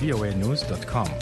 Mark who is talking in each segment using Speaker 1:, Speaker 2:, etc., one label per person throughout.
Speaker 1: voanews.com.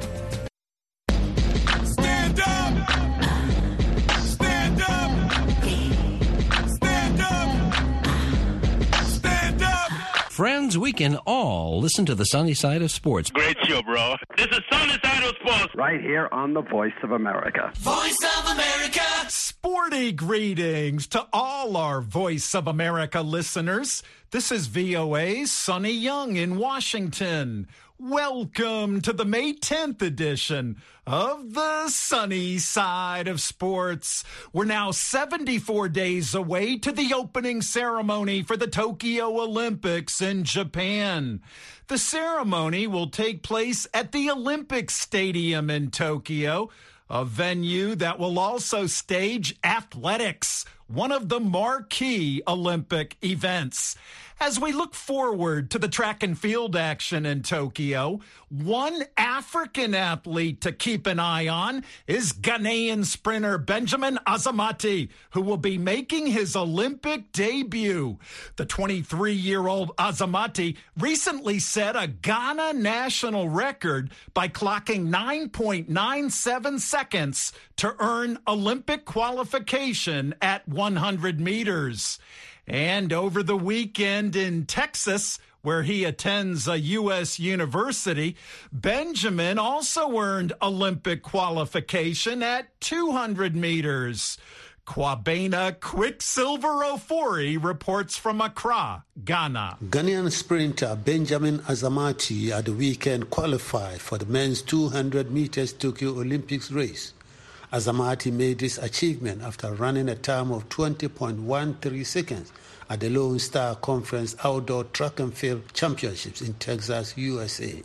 Speaker 2: Stand up! Stand up! Stand up! Stand up!
Speaker 3: Friends, we can all listen to the sunny side of sports.
Speaker 4: Great show, bro. This is Sunny Side of Sports.
Speaker 5: Right here on the Voice of America.
Speaker 2: Voice of America!
Speaker 6: Sporty greetings to all our Voice of America listeners. This is VOA's Sonny Young in Washington. Welcome to the May 10th edition of the Sunny Side of Sports. We're now 74 days away to the opening ceremony for the Tokyo Olympics in Japan. The ceremony will take place at the Olympic Stadium in Tokyo, a venue that will also stage athletics, one of the marquee Olympic events. As we look forward to the track and field action in Tokyo, one African athlete to keep an eye on is Ghanaian sprinter Benjamin Azamati, who will be making his Olympic debut. The 23-year-old Azamati recently set a Ghana national record by clocking 9.97 seconds to earn Olympic qualification at 100 meters. And over the weekend in Texas, where he attends a U.S. university, Benjamin also earned Olympic qualification at 200 meters. Kwabena Quicksilver Ofori reports from Accra, Ghana.
Speaker 7: Ghanaian sprinter Benjamin Azamati at the weekend qualified for the men's 200 meters Tokyo Olympics race. Azamati made this achievement after running a time of 20.13 seconds at the Lone Star Conference Outdoor Track and Field Championships in Texas, USA.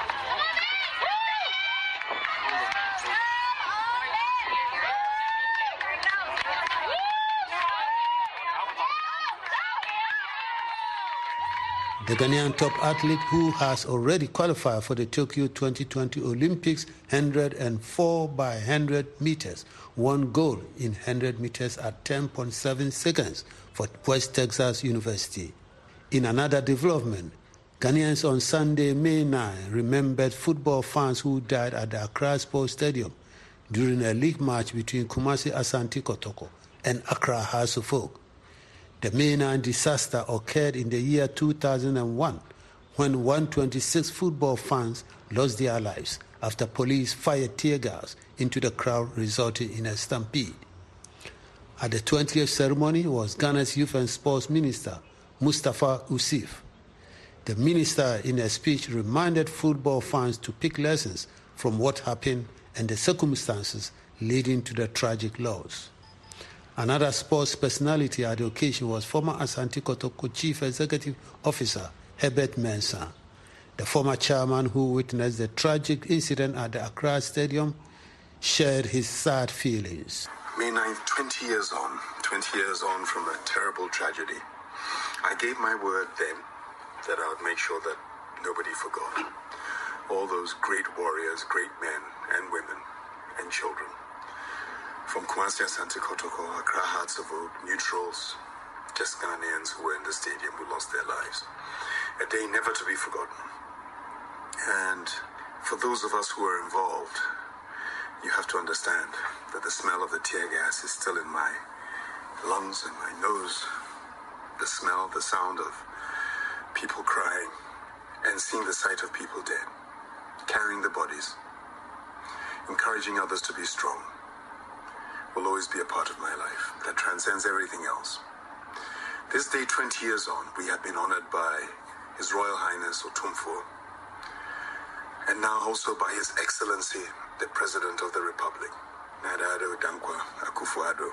Speaker 7: The Ghanaian top athlete, who has already qualified for the Tokyo 2020 Olympics 100 and 4 by 100 meters, won gold in 100 meters at 10.7 seconds for West Texas University. In another development, Ghanaians on Sunday, May 9, remembered football fans who died at the Accra Sports Stadium during a league match between Kumasi Asante Kotoko and Accra Hearts of Oak. The May 9 disaster occurred in the year 2001 when 126 football fans lost their lives after police fired tear gas into the crowd, resulting in a stampede. At the 20th ceremony was Ghana's Youth and Sports Minister, Mustafa Usif. The minister, in a speech, reminded football fans to pick lessons from what happened and the circumstances leading to the tragic loss. Another sports personality at the occasion was former Asante Kotoko Chief Executive Officer Herbert Mensah. The former chairman who witnessed the tragic incident at the Accra Stadium shared his sad feelings.
Speaker 8: May 9th, 20 years on from a terrible tragedy. I gave my word then that I would make sure that nobody forgot. All those great warriors, great men and women and children. From Kumasi Asante Kotoko, Accra Hearts of Oak, neutrals, just Ghanaians who were in the stadium who lost their lives. A day never to be forgotten. And for those of us who are involved, you have to understand that the smell of the tear gas is still in my lungs and my nose. The smell, the sound of people crying and seeing the sight of people dead, carrying the bodies, encouraging others to be strong, will always be a part of my life that transcends everything else. This day, 20 years on, we have been honored by His Royal Highness Otumfuo, and now also by His Excellency, the President of the Republic, Nana Addo Dankwa Akufo-Addo,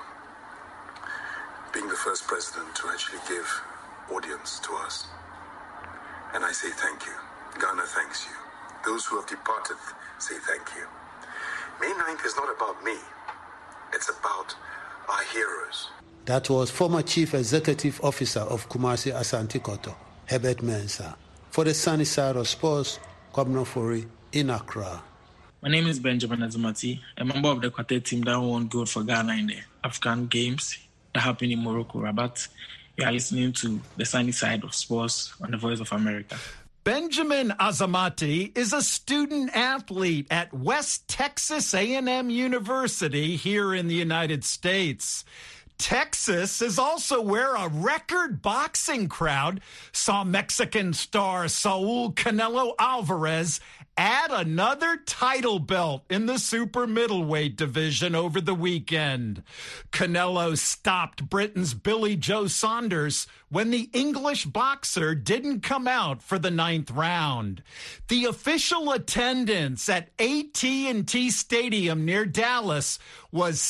Speaker 8: being the first president to actually give audience to us. And I say thank you. Ghana thanks you. Those who have departed say thank you. May 9th is not about me. It's about our heroes.
Speaker 7: That was former Chief Executive Officer of Kumasi Asante Kotoko, Herbert Mensah. For the Sunny Side of Sports, Kwabena Ofori in Accra.
Speaker 9: My name is Benjamin Azamati, a member of the quartet team that won gold for Ghana in the African Games that happened in Morocco, Rabat. You are listening to the Sunny Side of Sports on the Voice of America.
Speaker 6: Benjamin Azamati is a student athlete at West Texas A&M University here in the United States. Texas is also where a record boxing crowd saw Mexican star Saul Canelo Alvarez add another title belt in the super middleweight division over the weekend. Canelo stopped Britain's Billy Joe Saunders when the English boxer didn't come out for the 9th round. The official attendance at AT&T Stadium near Dallas was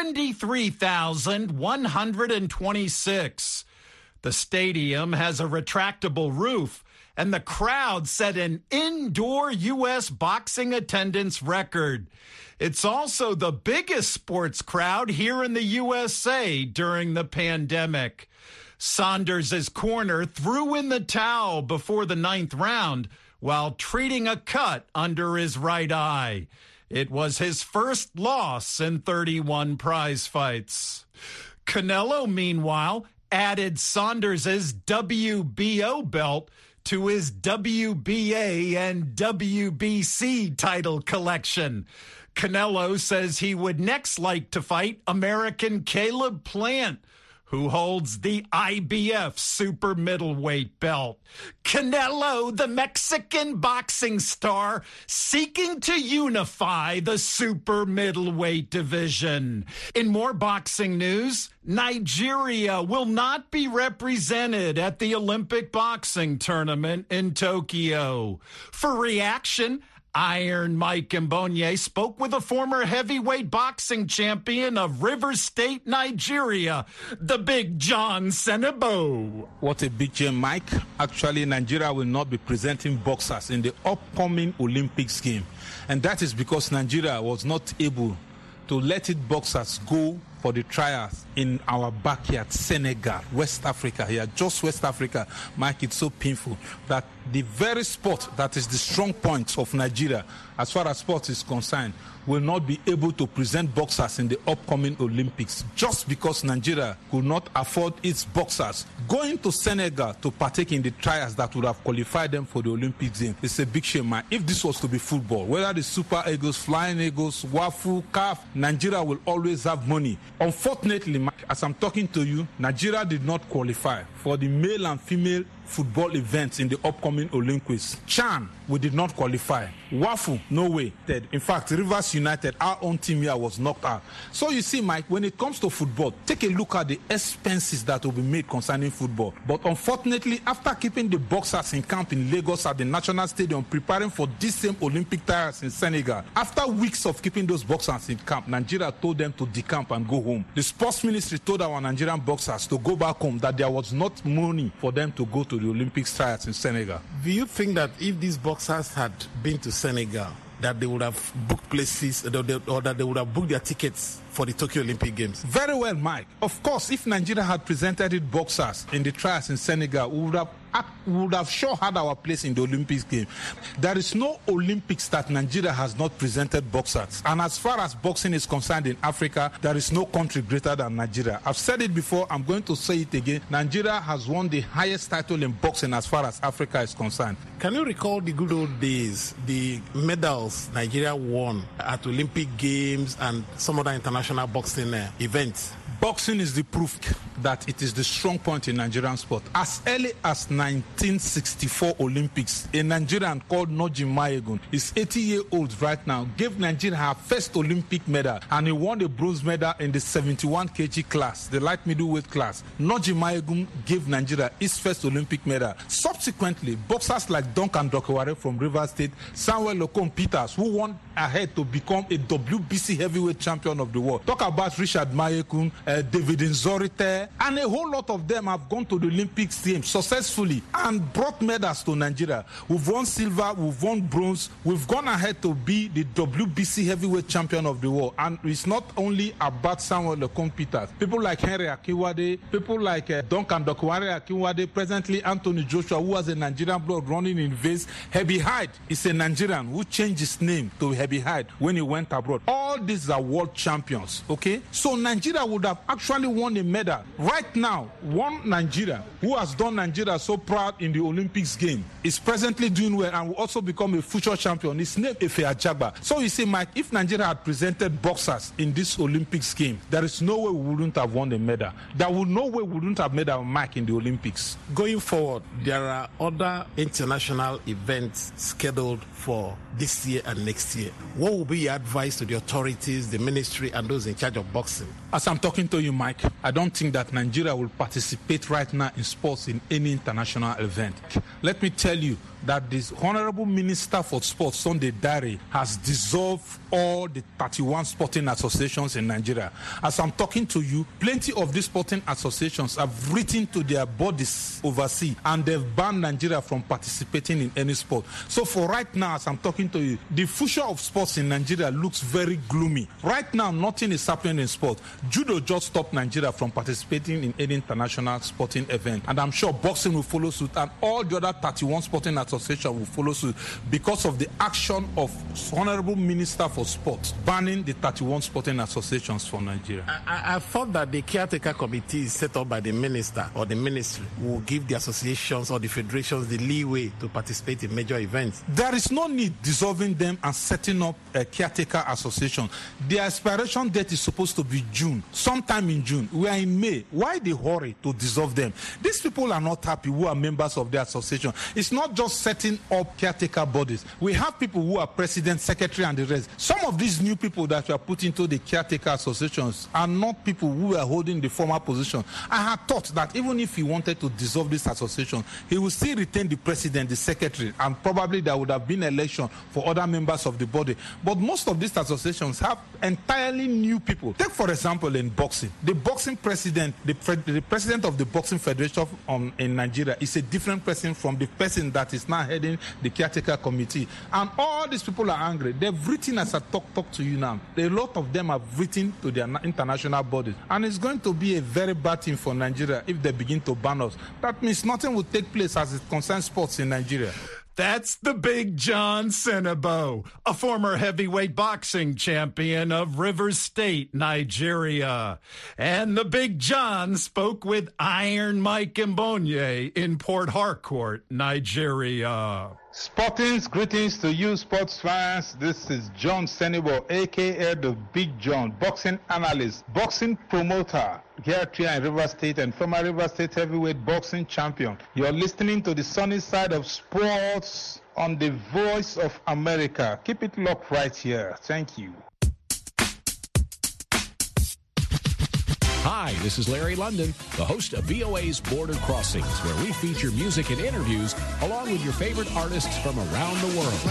Speaker 6: 73,126. The stadium has a retractable roof, and the crowd set an indoor U.S. boxing attendance record. It's also the biggest sports crowd here in the USA during the pandemic. Saunders' corner threw in the towel before the 9th round while treating a cut under his right eye. It was his first loss in 31 prize fights. Canelo, meanwhile, added Saunders' WBO belt to his WBA and WBC title collection. Canelo says he would next like to fight American Caleb Plant, who holds the IBF super middleweight belt. Canelo, the Mexican boxing star, seeking to unify the super middleweight division. In more boxing news, Nigeria will not be represented at the Olympic boxing tournament in Tokyo. For reaction, Iron Mike Mbonye spoke with a former heavyweight boxing champion of Rivers State, Nigeria, the Big John Senebo.
Speaker 1: What a big change, Mike. Actually, Nigeria will not be presenting boxers in the upcoming Olympics game. And that is because Nigeria was not able to let its boxers go for the trials in our backyard, Senegal, West Africa. Here, just West Africa. Mike, it's so painful that the very sport that is the strong point of Nigeria, as far as sport is concerned, will not be able to present boxers in the upcoming Olympics just because Nigeria could not afford its boxers going to Senegal to partake in the trials that would have qualified them for the Olympics game. It's a big shame, man. If this was to be football, whether the Super Eagles, Flying Eagles, Wafu, CAF, Nigeria will always have money. Unfortunately, as I'm talking to you, Nigeria did not qualify for the male and female football events in the upcoming Olympics. Chan, we did not qualify. Wafu, no way. In fact, Rivers United, our own team here, was knocked out. So you see, Mike, when it comes to football, take a look at the expenses that will be made concerning football. But unfortunately, after keeping the boxers in camp in Lagos at the National Stadium, preparing for this same Olympic trials in Senegal, after weeks of keeping those boxers in camp, Nigeria told them to decamp and go home. The sports ministry told our Nigerian boxers to go back home, that there was not money for them to go to the Olympics trials in Senegal.
Speaker 10: Do you think that if these boxers had been to Senegal, that they would have booked places, or that they would have booked their tickets for the Tokyo Olympic Games?
Speaker 1: Very well, Mike. Of course, if Nigeria had presented its boxers in the trials in Senegal, we would have sure had our place in the Olympics game. There is no Olympics that Nigeria has not presented boxers. And as far as boxing is concerned in Africa, there is no country greater than Nigeria. I've said it before, I'm going to say it again. Nigeria has won the highest title in boxing as far as Africa is concerned.
Speaker 10: Can you recall the good old days, the medals Nigeria won at Olympic Games and some other international boxing events?
Speaker 1: Boxing is the proof that it is the strong point in Nigerian sport. As early as 1964 Olympics, a Nigerian called Noji Maegun, is 80-year-old right now, gave Nigeria her first Olympic medal, and he won a bronze medal in the 71 kg class, the light middleweight class. Noji Maegun gave Nigeria his first Olympic medal. Subsequently, boxers like Duncan Dokeware from Rivers State, Samuel Okon Peters, who won ahead to become a WBC heavyweight champion of the world. Talk about Richard Mayekun, David Nzorite, and a whole lot of them have gone to the Olympics games successfully and brought medals to Nigeria. We've won silver, we've won bronze, we've gone ahead to be the WBC heavyweight champion of the world. And it's not only about Samuel Okon Peters. People like Henry Akinwade, people like Duncan Dokeware Akinwade, presently Anthony Joshua, who has a Nigerian blood running in veins. Hebi Hyde is a Nigerian who changed his name to Hebi Hyde when he went abroad. All these are world champions, okay? So Nigeria would have actually won a medal Right now, one Nigeria who has done Nigeria so proud in the Olympics game is presently doing well and will also become a future champion. His name is Efe Ajagba. So you see, Mike, if Nigeria had presented boxers in this Olympics game, there is no way we wouldn't have won the medal. There would no way we wouldn't have made our mark in the Olympics.
Speaker 10: Going forward, there are other international events scheduled for this year and next year. What will be your advice to the authorities, the ministry, and those in charge of boxing?
Speaker 1: As I'm talking to you, Mike, I don't think that Nigeria will participate right now in sports in any international event. Let me tell you that this Honorable Minister for Sports, Sunday Dare, has dissolved all the 31 sporting associations in Nigeria. As I'm talking to you, plenty of these sporting associations have written to their bodies overseas and they've banned Nigeria from participating in any sport. So for right now, as I'm talking to you, the future of sports in Nigeria looks very gloomy. Right now, nothing is happening in sport. Judo just stopped Nigeria from participating in any international sporting event. And I'm sure boxing will follow suit and all the other 31 sporting associations will follow suit because of the action of Honorable Minister for Sport banning the 31 sporting associations for Nigeria.
Speaker 10: I thought that the caretaker committee set up by the minister or the ministry will give the associations or the federations the leeway to participate in major events.
Speaker 1: There is no need dissolving them and setting up a caretaker association. The expiration date is supposed to be June, sometime in June. We are in May. Why the hurry to dissolve them? These people are not happy who are members of the association. It's not just setting up caretaker bodies. We have people who are president, secretary, and the rest. Some of these new people that were put into the caretaker associations are not people who were holding the former position. I had thought that even if he wanted to dissolve this association, he would still retain the president, the secretary, and probably there would have been election for other members of the body. But most of these associations have entirely new people. Take, for example, in boxing. The boxing president, the president of the Boxing Federation in Nigeria is a different person from the person that is now heading the caretaker committee. And all these people are angry. They've written, as I talk to you now, a lot of them have written to their international bodies. And it's going to be a very bad thing for Nigeria if they begin to ban us. That means nothing will take place as it concerns sports in Nigeria.
Speaker 6: That's the Big John Senebo, a former heavyweight boxing champion of Rivers State, Nigeria. And the Big John spoke with Iron Mike Mbonye in Port Harcourt, Nigeria.
Speaker 1: Sporting's greetings to you, sports fans. This is John Senebo, a.k.a. the Big John, boxing analyst, boxing promoter here in Rivers State and former Rivers State heavyweight boxing champion. You're listening to the sunny side of sports on the Voice of America. Keep it locked right here. Thank you.
Speaker 11: Hi, this is Larry London, the host of VOA's Border Crossings, where we feature music and interviews along with your favorite artists from around the world.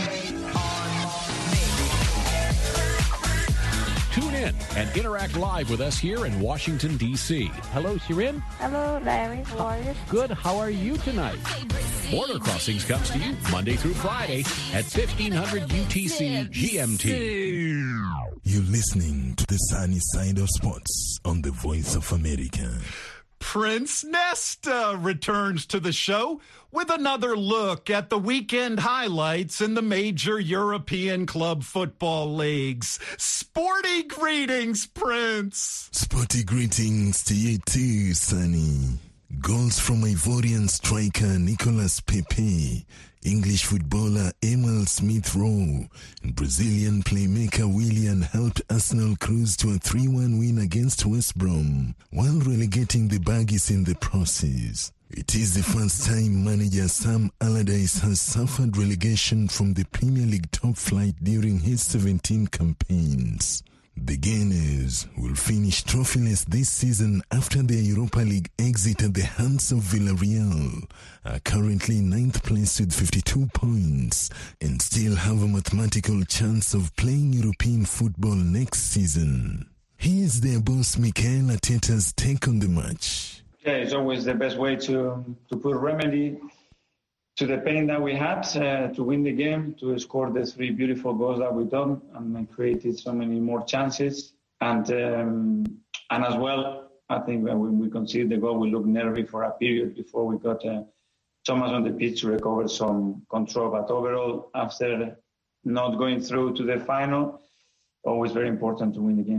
Speaker 11: Tune in and interact live with us here in Washington, D.C. Hello, Shirin.
Speaker 12: Hello, Larry. How are you?
Speaker 11: Good. How are you tonight? Border Crossings comes to you Monday through Friday at 1500 UTC GMT.
Speaker 13: You're listening to the sunny side of sports on the Voice of America.
Speaker 6: Prince Nesta returns to the show with another look at the weekend highlights in the major European club football leagues. Sporty greetings, Prince.
Speaker 13: Sporty greetings to you too, Sonny. Goals from Ivorian striker Nicolas Pepe, English footballer Emil Smith-Rowe, and Brazilian playmaker Willian helped Arsenal cruise to a 3-1 win against West Brom, while relegating the Baggies in the process. It is the first time manager Sam Allardyce has suffered relegation from the Premier League top flight during his 17 campaigns. The Gunners will finish trophyless this season after their Europa League exit at the hands of Villarreal, are currently 9th place with 52 points, and still have a mathematical chance of playing European football next season. Here's their boss Mikel Arteta's take on the match.
Speaker 14: Yeah, it's always the best way to put remedy to the pain that we had, to win the game, to score the 3 beautiful goals that we done and created so many more chances. And as well, I think when we conceded the goal, we looked nervy for a period before we got Thomas on the pitch to recover some control. But overall, after not going through to the final, always very important to win the game.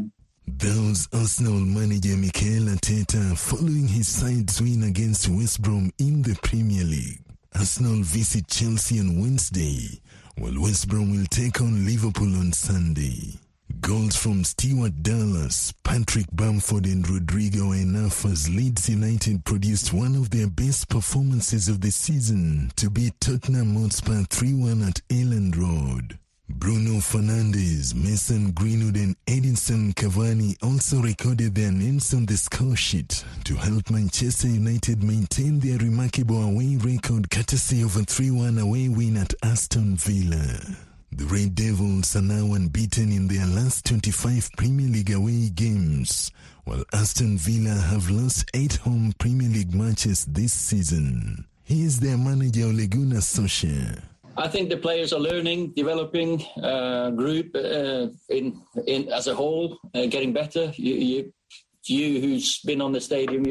Speaker 13: That was Arsenal manager Mikel Arteta following his side's win against West Brom in the Premier League. Arsenal visit Chelsea on Wednesday, while West Brom will take on Liverpool on Sunday. Goals from Stuart Dallas, Patrick Bamford and Rodrigo were enough as Leeds United produced one of their best performances of the season to beat Tottenham Hotspur 3-1 at Elland Road. Bruno Fernandes, Mason Greenwood and Edinson Cavani also recorded their names on the score sheet to help Manchester United maintain their remarkable away record courtesy of a 3-1 away win at Aston Villa. The Red Devils are now unbeaten in their last 25 Premier League away games, while Aston Villa have lost 8 home Premier League matches this season. Here's their manager Ole Gunnar Solskjaer.
Speaker 15: I think the players are learning, developing, group in as a whole, getting better. You who's been on the stadium,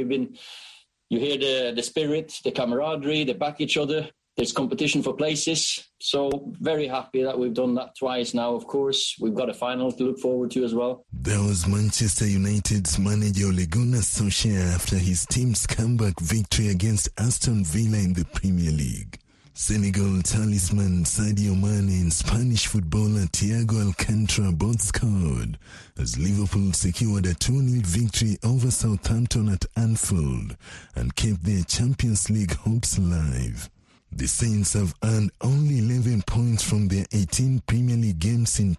Speaker 15: you hear the spirit, the camaraderie, they back each other. There's competition for places. So very happy that we've done that twice now, of course. We've got a final to look forward to as well.
Speaker 13: That was Manchester United's manager Ole Gunnar Solskjaer after his team's comeback victory against Aston Villa in the Premier League. Senegal talisman Sadio Mane and Spanish footballer Thiago Alcantara both scored as Liverpool secured a 2-0 victory over Southampton at Anfield and kept their Champions League hopes alive. The Saints have earned only 11 points from their 18 Premier League games in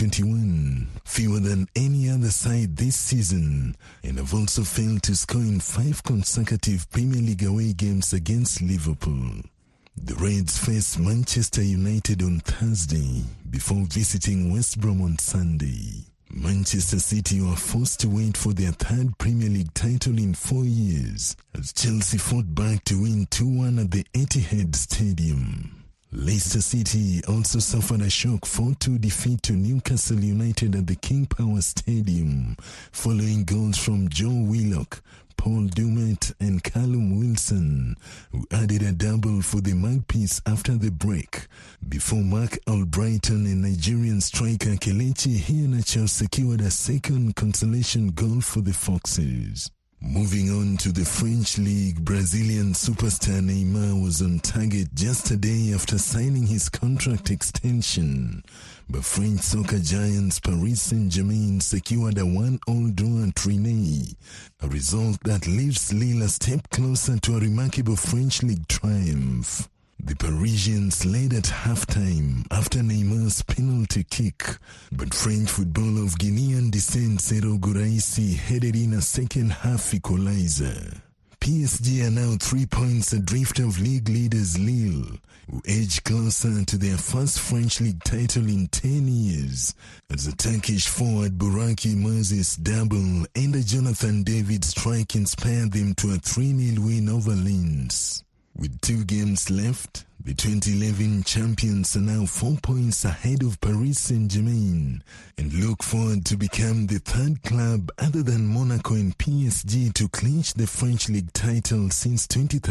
Speaker 13: 2021, fewer than any other side this season, and have also failed to score in 5 consecutive Premier League away games against Liverpool. The Reds face Manchester United on Thursday before visiting West Brom on Sunday. Manchester City were forced to wait for their 3rd Premier League title in 4 years as Chelsea fought back to win 2-1 at the Etihad Stadium. Leicester City also suffered a shock 4-2 defeat to Newcastle United at the King Power Stadium following goals from Joe Willock, Paul Dummett and Callum Wilson, who added a double for the Magpies after the break, before Mark Albrighton and Nigerian striker Kelechi Iheanacho secured a second consolation goal for the Foxes. Moving on to the French League, Brazilian superstar Neymar was on target just a day after signing his contract extension. But French soccer giants Paris Saint-Germain secured a 1-1 draw at Rennes, a result that leaves Lille a step closer to a remarkable French League triumph. The Parisians led at halftime after Neymar's penalty kick, but French footballer of Guinean descent Serhou Guirassy headed in a second-half equalizer. PSG are now 3 points adrift of league leaders Lille, who edge closer to their first French league title in 10 years, as the Turkish forward Burak Yılmaz's double and a Jonathan David strike inspired them to a 3-0 win over Lens. With 2 games left, the 2011 champions are now 4 points ahead of Paris Saint-Germain and look forward to become the 3rd club other than Monaco and PSG to clinch the French league title since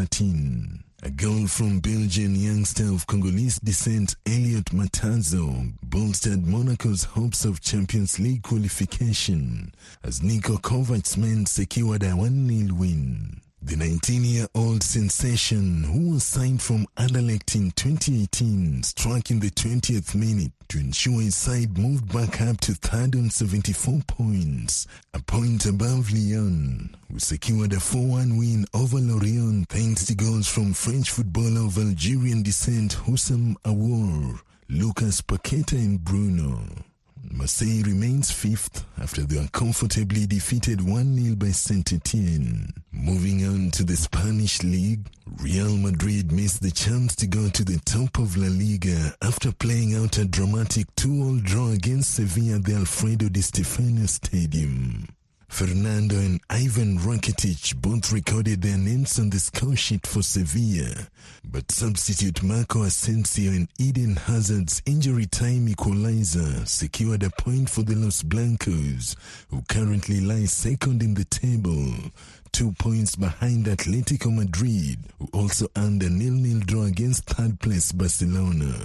Speaker 13: 2013. A goal from Belgian youngster of Congolese descent Elliot Matazo bolstered Monaco's hopes of Champions League qualification as Niko Kovac's men secured a 1-0 win. The 19-year-old sensation, who was signed from Anderlecht in 2018, struck in the 20th minute to ensure his side moved back up to 3rd on 74 points, a point above Lyon, who secured a 4-1 win over Lorient thanks to goals from French footballer of Algerian descent Houssam Aouar, Lucas Paqueta and Bruno. Marseille remains 5th after they were comfortably defeated 1-0 by Saint-Etienne. Moving on to the Spanish League, Real Madrid missed the chance to go to the top of La Liga after playing out a dramatic 2-2 draw against Sevilla at the Alfredo Di Stéfano Stadium. Fernando and Ivan Rakitic both recorded their names on the score sheet for Sevilla, but substitute Marco Asensio and Eden Hazard's injury time equalizer secured a point for the Los Blancos, who currently lie 2nd in the table, 2 points behind Atletico Madrid, who also earned a 0-0 draw against 3rd place Barcelona.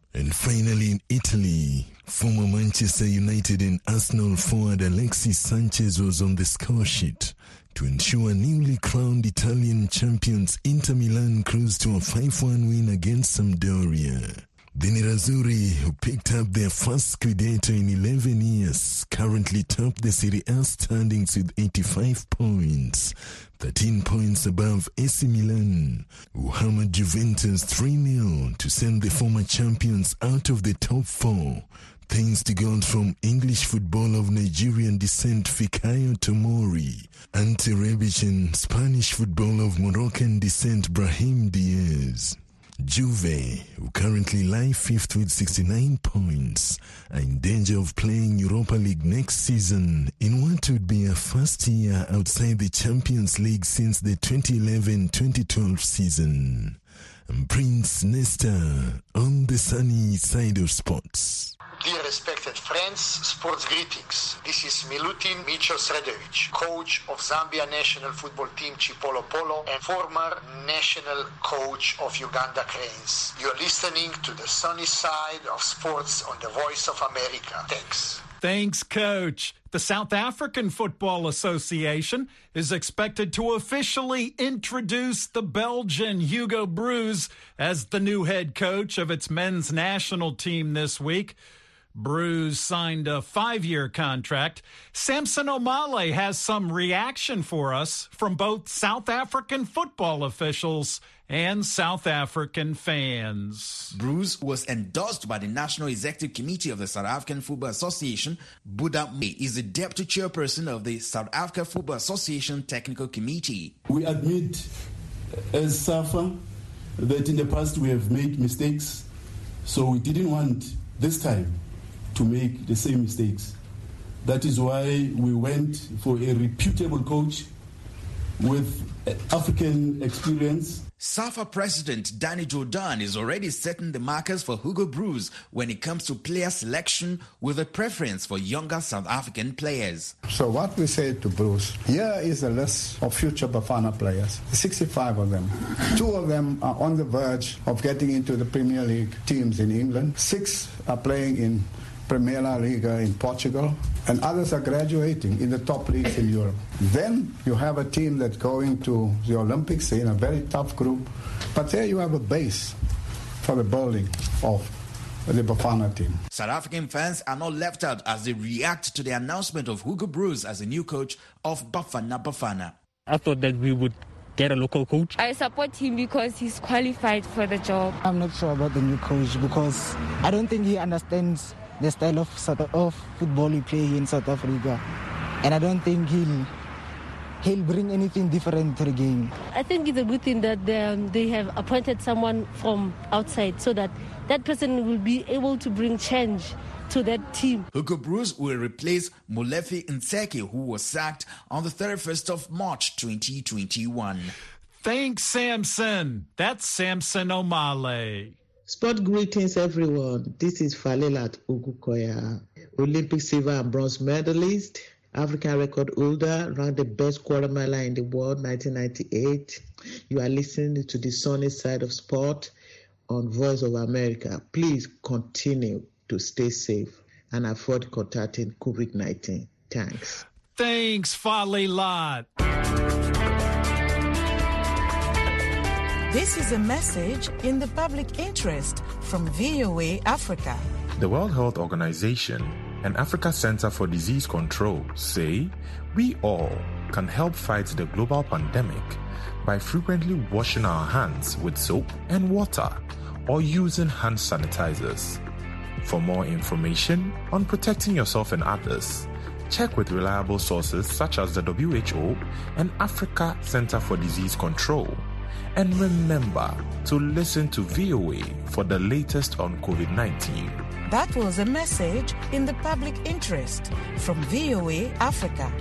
Speaker 13: And finally, in Italy, former Manchester United and Arsenal forward Alexis Sanchez was on the score sheet to ensure newly crowned Italian champions Inter Milan cruised to a 5-1 win against Sampdoria. The Nerazzurri, who picked up their first Scudetto in 11 years, currently top the Serie A standings with 85 points, 13 points above AC Milan, who hammered Juventus 3-0 to send the former champions out of the top four, thanks to goals from English footballer of Nigerian descent Fikayo Tomori, Ante Rebic, and Spanish footballer of Moroccan descent Brahim Diaz. Juve, who currently lie fifth with 69 points, are in danger of playing Europa League next season in what would be a first year outside the Champions League since the 2011-2012 season. I'm Prince Nesta on the sunny side of sports.
Speaker 16: Dear respected friends, sports greetings. This is Milutin Micho Sredovic, coach of Zambia national football team Chipolo Polo and former national coach of Uganda Cranes. You're listening to the sunny side of sports on the Voice of America. Thanks.
Speaker 6: Thanks, Coach. The South African Football Association is expected to officially introduce the Belgian Hugo Broos as the new head coach of its men's national team this week. Broos signed a 5-year contract. Samson Omale has some reaction for us from both South African football officials and South African fans.
Speaker 17: Broos was endorsed by the National Executive Committee of the South African Football Association. Buddha May is the deputy chairperson of the South Africa Football Association Technical Committee.
Speaker 18: We admit as SAFA that in the past we have made mistakes, so we didn't want this time to make the same mistakes. That is why we went for a reputable coach with African experience.
Speaker 17: SAFA President Danny Jordan is already setting the markers for Hugo Broos when it comes to player selection, with a preference for younger South African players.
Speaker 19: So what we say to Broos, here is a list of future Bafana players, 65 of them. 2 of them are on the verge of getting into the Premier League teams in England. 6 are playing in Premier Liga in Portugal, and others are graduating in the top leagues in Europe. Then you have a team that's going to the Olympics in a very tough group, but there you have a base for the building of the Bafana team.
Speaker 17: South African fans are not left out as they react to the announcement of Hugo Broos as the new coach of Bafana Bafana.
Speaker 20: I thought that we would get a local coach.
Speaker 12: I support him because he's qualified for the job.
Speaker 21: I'm not sure about the new coach because I don't think he understands the style of football we play in South Africa, and I don't think he'll bring anything different to the game.
Speaker 22: I think it's a good thing that they have appointed someone from outside so that that person will be able to bring change to that team.
Speaker 17: Hugo Broos will replace Molefi Nseke, who was sacked on the 31st of March 2021.
Speaker 6: Thanks, Samson. That's Samson Omale.
Speaker 23: Sport greetings, everyone. This is Falelat Ugukoya, Olympic silver and bronze medalist, African record holder, ranked the best quarter miler in the world, 1998. You are listening to the sunny side of sport on Voice of America. Please continue to stay safe and avoid contacting COVID-19. Thanks.
Speaker 6: Thanks, Falelat.
Speaker 24: This is a message in the public interest from VOA Africa.
Speaker 25: The World Health Organization and Africa Center for Disease Control say we all can help fight the global pandemic by frequently washing our hands with soap and water or using hand sanitizers. For more information on protecting yourself and others, check with reliable sources such as the WHO and Africa Center for Disease Control. And remember to listen to VOA for the latest on COVID-19.
Speaker 24: That was a message in the public interest from VOA Africa.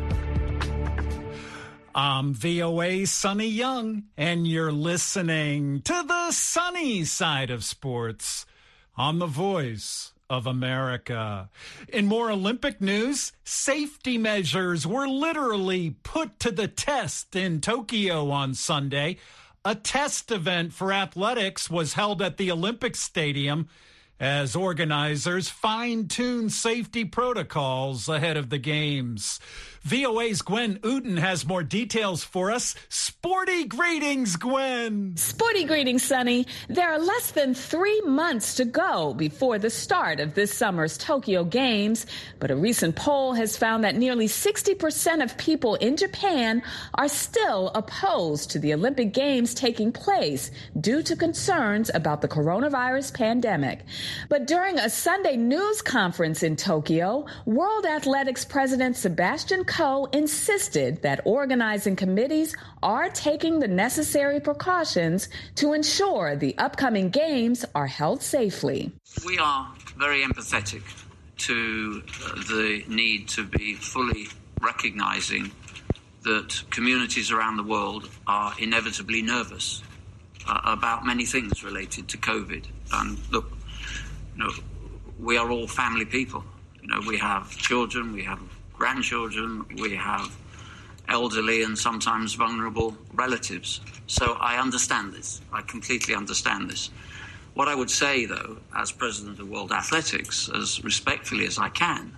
Speaker 6: I'm VOA Sonny Young, and you're listening to the sunny side of sports on the Voice of America. In more Olympic news, safety measures were literally put to the test in Tokyo on Sunday. A test event for athletics was held at the Olympic Stadium, as organizers fine-tune safety protocols ahead of the games. VOA's Gwen Uden has more details for us. Sporty greetings, Gwen.
Speaker 2: Sporty greetings, Sonny. There are less than 3 months to go before the start of this summer's Tokyo Games, but a recent poll has found that nearly 60% of people in Japan are still opposed to the Olympic Games taking place due to concerns about the coronavirus pandemic. But during a Sunday news conference in Tokyo, World Athletics President Sebastian Coe insisted that organizing committees are taking the necessary precautions to ensure the upcoming games are held safely.
Speaker 3: We are very empathetic to the need to be fully recognizing that communities around the world are inevitably nervous about many things related to COVID. And look, we are all family people. We have children, we have grandchildren, we have elderly and sometimes vulnerable relatives. So I understand this. I completely understand this. What I would say, though, as president of World Athletics, as respectfully as I can,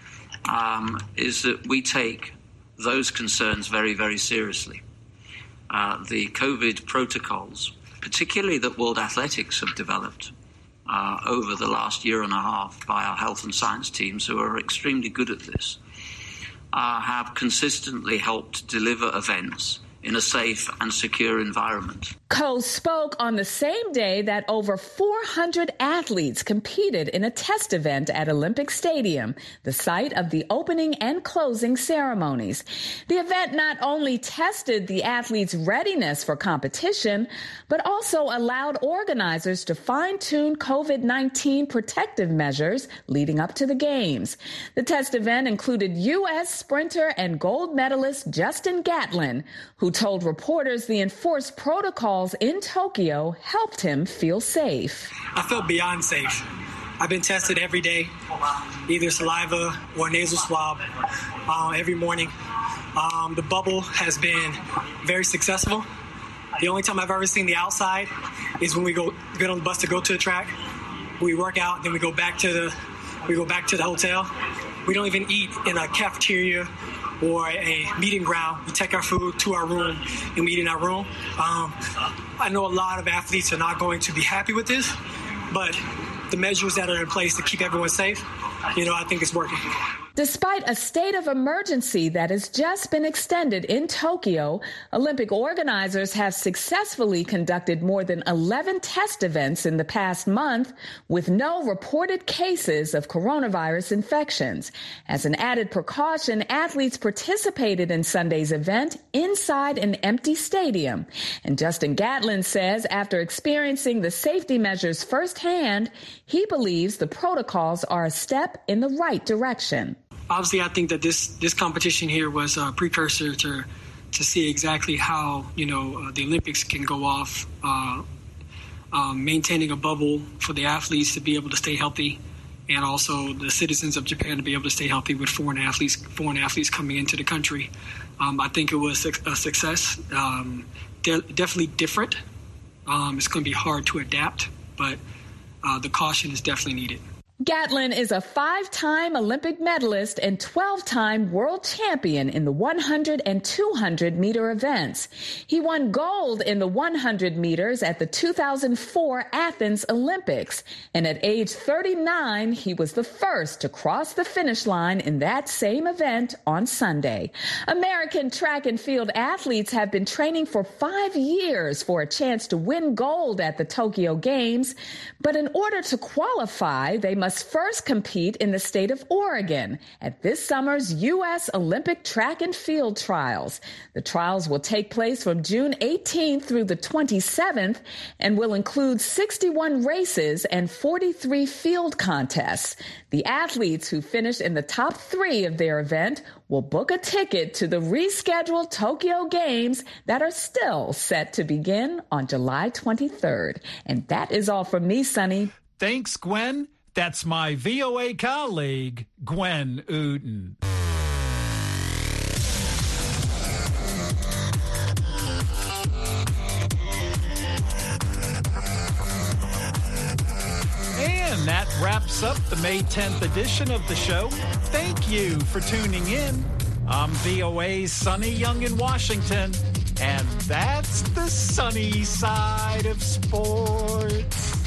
Speaker 3: is that we take those concerns very, very seriously. The COVID protocols, particularly that World Athletics have developed over the last year and a half by our health and science teams, who are extremely good at this, have consistently helped deliver events in a safe and secure environment.
Speaker 2: Coe spoke on the same day that over 400 athletes competed in a test event at Olympic Stadium, the site of the opening and closing ceremonies. The event not only tested the athletes' readiness for competition, but also allowed organizers to fine-tune COVID-19 protective measures leading up to the games. The test event included U.S. sprinter and gold medalist Justin Gatlin, who told reporters the enforced protocols in Tokyo helped him feel safe.
Speaker 4: I felt beyond safe. I've been tested every day, either saliva or nasal swab, every morning. The bubble has been very successful. The only time I've ever seen the outside is when we get on the bus to go to the track. We work out, then we go back to the hotel. We don't even eat in a cafeteria or a meeting ground. We take our food to our room and we eat in our room. I know a lot of athletes are not going to be happy with this, but the measures that are in place to keep everyone safe, I think it's working.
Speaker 2: Despite a state of emergency that has just been extended in Tokyo, Olympic organizers have successfully conducted more than 11 test events in the past month with no reported cases of coronavirus infections. As an added precaution, athletes participated in Sunday's event inside an empty stadium. And Justin Gatlin says after experiencing the safety measures firsthand, he believes the protocols are a step in the right direction.
Speaker 4: Obviously, I think that this competition here was a precursor to see exactly how, the Olympics can go off, maintaining a bubble for the athletes to be able to stay healthy, and also the citizens of Japan to be able to stay healthy with foreign athletes coming into the country. I think it was a success. Definitely different. It's going to be hard to adapt, but the caution is definitely needed.
Speaker 2: Gatlin is a 5-time Olympic medalist and 12-time world champion in the 100 and 200 meter events. He won gold in the 100 meters at the 2004 Athens Olympics. And at age 39, he was the first to cross the finish line in that same event on Sunday. American track and field athletes have been training for 5 years for a chance to win gold at the Tokyo Games. But in order to qualify, they must first compete in the state of Oregon at this summer's U.S. Olympic track and field trials. The trials will take place from June 18th through the 27th and will include 61 races and 43 field contests. The athletes who finish in the top 3 of their event will book a ticket to the rescheduled Tokyo Games that are still set to begin on July 23rd. And that is all from me, Sonny.
Speaker 6: Thanks, Gwen. That's my VOA colleague, Gwen Uden. And And that wraps up the May 10th edition of the show. Thank you for tuning in. I'm VOA's Sonny Young in Washington, and that's the sunny side of sports.